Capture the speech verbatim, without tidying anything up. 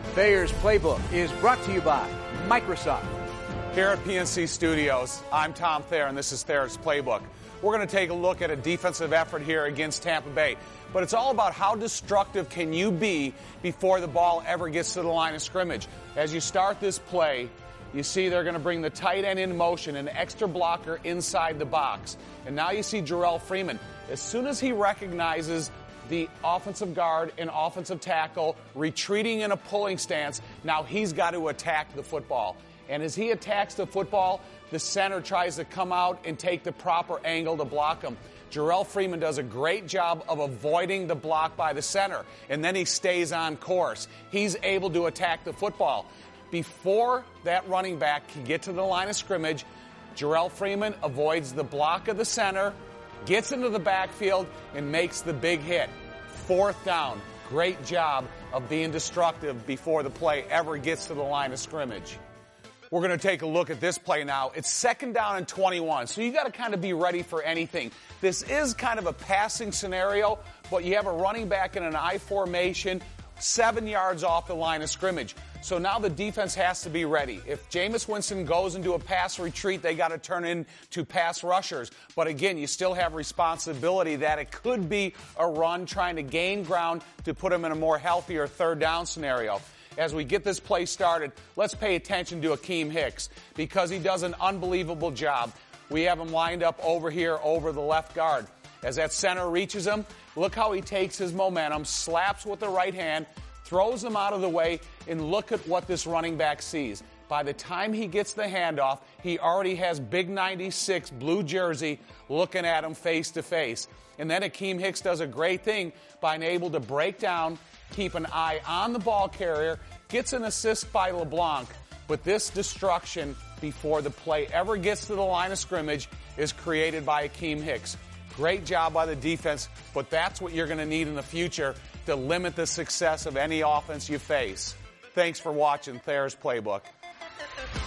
Thayer's Playbook is brought to you by Microsoft. Here at P N C Studios, I'm Tom Thayer, and this is Thayer's Playbook. We're going to take a look at a defensive effort here against Tampa Bay. But it's all about how destructive can you be before the ball ever gets to the line of scrimmage. As you start this play, you see they're going to bring the tight end in motion, an extra blocker inside the box. And now you see Jerrell Freeman. As soon as he recognizes the offensive guard and offensive tackle retreating in a pulling stance, now he's got to attack the football. And as he attacks the football, the center tries to come out and take the proper angle to block him. Jerrell Freeman does a great job of avoiding the block by the center, and then he stays on course. He's able to attack the football. Before that running back can get to the line of scrimmage, Jerrell Freeman avoids the block of the center, gets into the backfield, and makes the big hit. Fourth down. Great job of being destructive before the play ever gets to the line of scrimmage. We're going to take a look at this play now. It's second down and twenty-one, so you got to kind of be ready for anything. This is kind of a passing scenario, but you have a running back in an I formation, seven yards off the line of scrimmage. So now the defense has to be ready. If Jameis Winston goes into a pass retreat, they got to turn into pass rushers. But again, you still have responsibility that it could be a run trying to gain ground to put them in a more healthier third down scenario. As we get this play started, let's pay attention to Akiem Hicks because he does an unbelievable job. We have him lined up over here over the left guard. As that center reaches him, look how he takes his momentum, slaps with the right hand, throws him out of the way, and look at what this running back sees. By the time he gets the handoff, he already has big ninety-six blue jersey looking at him face to face. And then Akiem Hicks does a great thing by being able to break down, keep an eye on the ball carrier, gets an assist by LeBlanc, but this destruction before the play ever gets to the line of scrimmage is created by Akiem Hicks. Great job by the defense, but that's what you're going to need in the future to limit the success of any offense you face. Thanks for watching Thayer's Playbook.